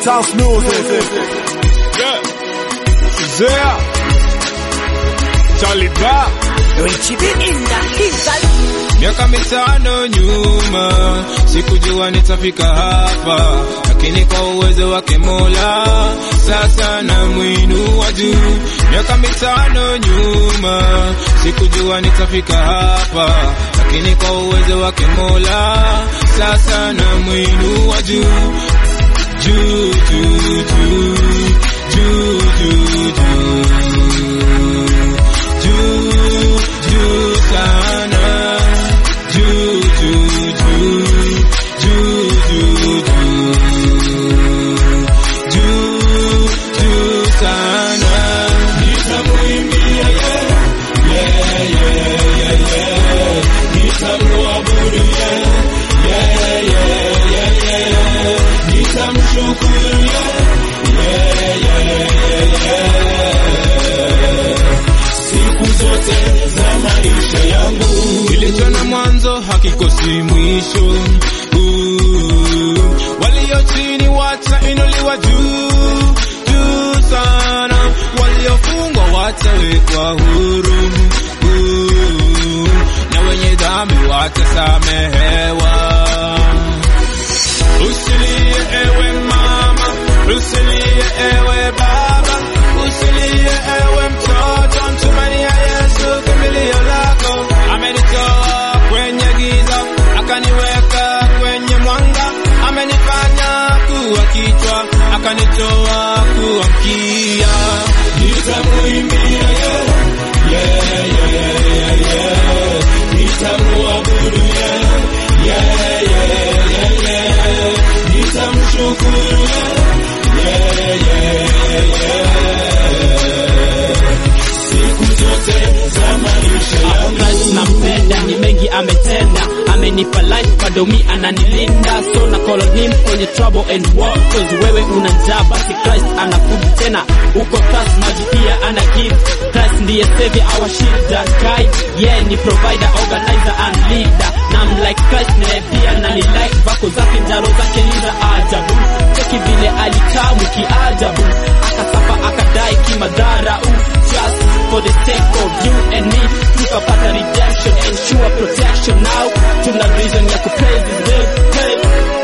Sounds music. Yeah. Zea. Charlie Bar. Miaka mitano nyuma sikujua nitafika hapa, lakini kwa uwezo wake Mola sasa na muinua juu. Miaka mitano nyuma sikujua nitafika hapa, lakini kwa uwezo wake Mola sasa na muinua juu. Juu juu juu juu juu juu juu sana. Juu juu juu juu juu juu juu sana. Nitamuimbia yeah yeah yeah, nitamuabudu yeah yeah yeah, nitamshukuru yeah yeah. Siku zote za maisha yangu kilicho na mwanzo hakikosi mwisho. Walio chini watainuliwa juu juu sana, waliofungwa watawekwa huru, na wenye dhambi watasamehewa. Usilie ewe mama, usilie ewe baba, usilie ewe mtoto, mtumania Yesu kimbilio lako. Amenitoa kwenye giza akaniweka kwenye mwanga, amenifanya kuwa kichwa akanitoa kuwa mkia. Nitamuimbia yeah yeah yeah, nitamuabudu yeah yeah, nitamshukuru yeah yeah. Siku zote za maisha yangu Christ nampenda, ni mengi ametenda, amenipa life bado mi ananilinda. So na call him kwenye trouble and war, cause wewe una njaa basi Christ anakuja tena. Uko trust maji pia ana give. Christ ndiye savior, our shield and guide. Yeah, ni provider, organizer and leader. Na I'm like Christ naye pia na ni like vako zake, njalo zake ni za ajabu. Cheki vile alitamu kiajabu, akasafa akadai kimadhara. Just for the sake of you and me, tukapata redemption, ensure protection. Now tuna reason ya kupraise his name. Hey.